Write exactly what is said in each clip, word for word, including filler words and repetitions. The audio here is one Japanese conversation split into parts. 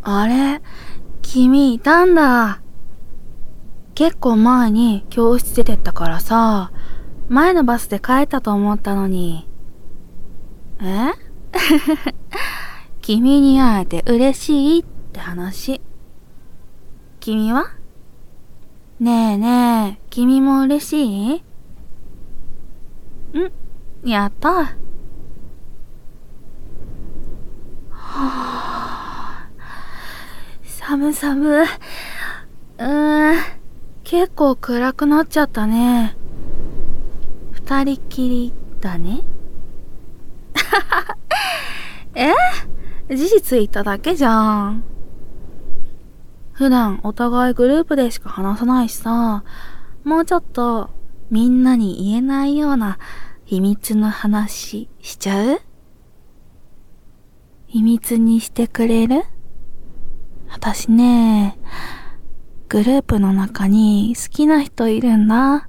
あれ、君いたんだ。結構前に教室出てったからさ、前のバスで帰ったと思ったのに。え君に会えて嬉しいって話。君は？ねえねえ、君も嬉しい？ん？やった。はあ、寒寒。うーん、結構暗くなっちゃったね。二人きりだね。え？事実言っただけじゃん。普段お互いグループでしか話さないしさ、もうちょっとみんなに言えないような秘密の話しちゃう？秘密にしてくれる？私ね、グループの中に好きな人いるんだ。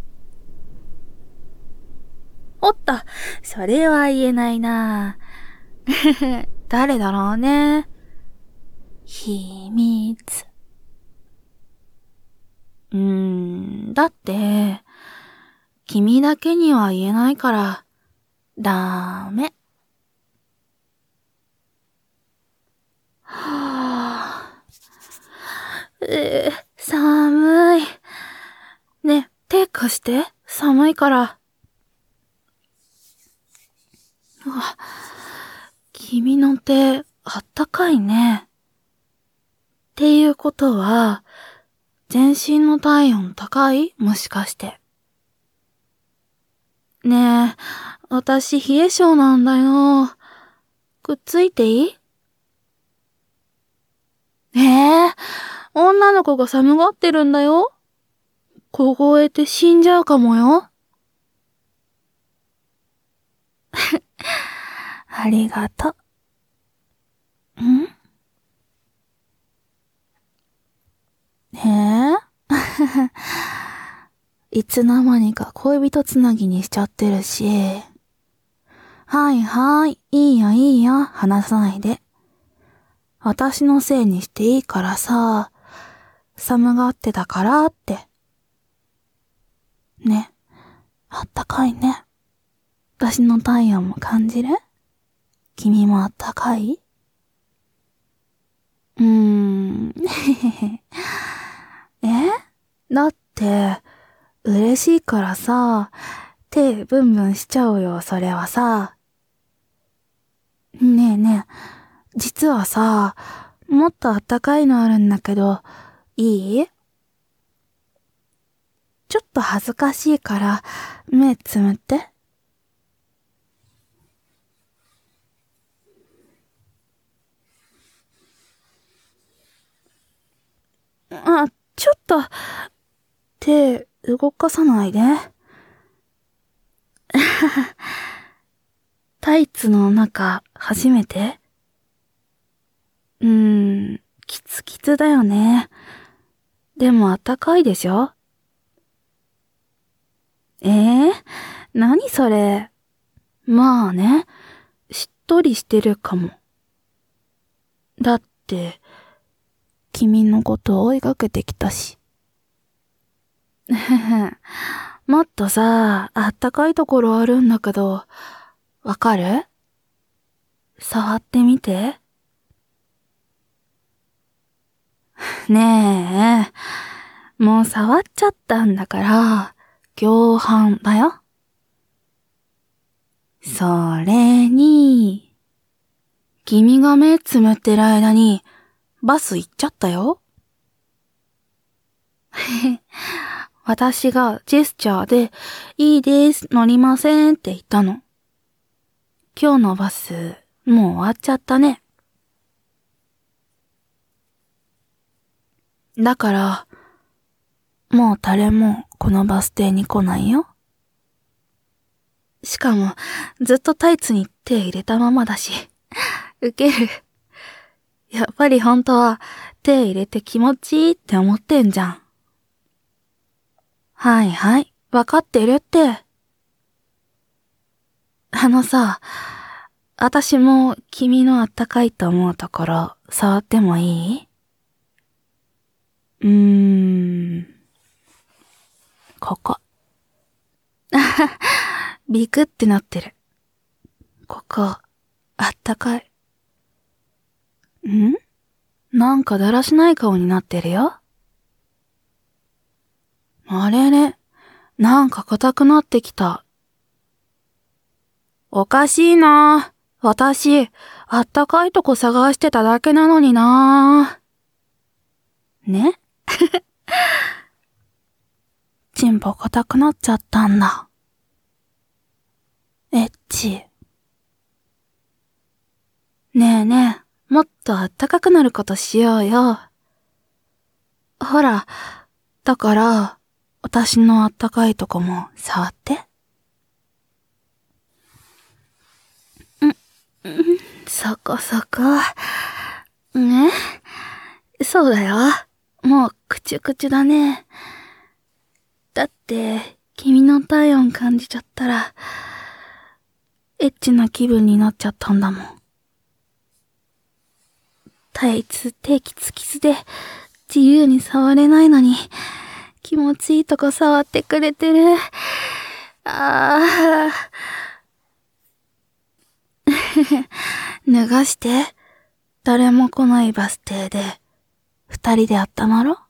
おった、それは言えないな。誰だろうね。秘密。うーん、だって、君だけには言えないから、ダメ。はぁ、えー、寒い。ね、手貸して、寒いから。うわ、君の手、あったかいね。っていうことは、全身の体温高い？もしかして。ねえ、私冷え性なんだよ。くっついていい？ええー、女の子が寒がってるんだよ。凍えて死んじゃうかもよ。ありがとう。ん？ええいつの間にか恋人つなぎにしちゃってるし。はいはい、いいよいいよ、話さないで。私のせいにしていいからさ、寒がってたからって。ね、あったかいね。私の体温も感じる？君もあったかい？うーん、え？だって、嬉しいからさ、手ブンブンしちゃうよ、それはさ。ねえねえ、実はさ、もっとあったかいのあるんだけど、いい？ちょっと恥ずかしいから、目つむって。あ、ちょっと、手動かさないで。タイツの中、初めて？うーん、キツキツだよね。でもあったかいでしょ？えー、何それ。まあね、しっとりしてるかも。だって、君のこと追いかけてきたし。もっとさ、あったかいところあるんだけど、わかる？触ってみて。ねえ、もう触っちゃったんだから、共犯だよ。それに、君が目つむってる間に、バス行っちゃったよ。私がジェスチャーで、いいです、乗りませんって言ったの。今日のバス、もう終わっちゃったね。だから、もう誰もこのバス停に来ないよ。しかも、ずっとタイツに手入れたままだし、ウケる。やっぱり本当は手入れて気持ちいいって思ってんじゃん。はいはい、わかってるって。あのさ、私も君のあったかいと思うところ触ってもいいうーん。ここ。ビクってなってる。ここ、あったかい。ん？なんかだらしない顔になってるよ。あれれ、なんか硬くなってきた。おかしいな。私、あったかいとこ探してただけなのにな。ね？チンポ硬くなっちゃったんだ。エッチ。ねえねえ、もっとあったかくなることしようよ。ほら、だから、私のあったかいとこも触って。ん、ん、そこそこ。ね？そうだよ。もう、くちゅくちゅだね。だって、君の体温感じちゃったら、エッチな気分になっちゃったんだもん。タイツ、テキツキツで、自由に触れないのに、気持ちいいとこ触ってくれてる。ああ。脱がして、誰も来ないバス停で、二人で温まろう。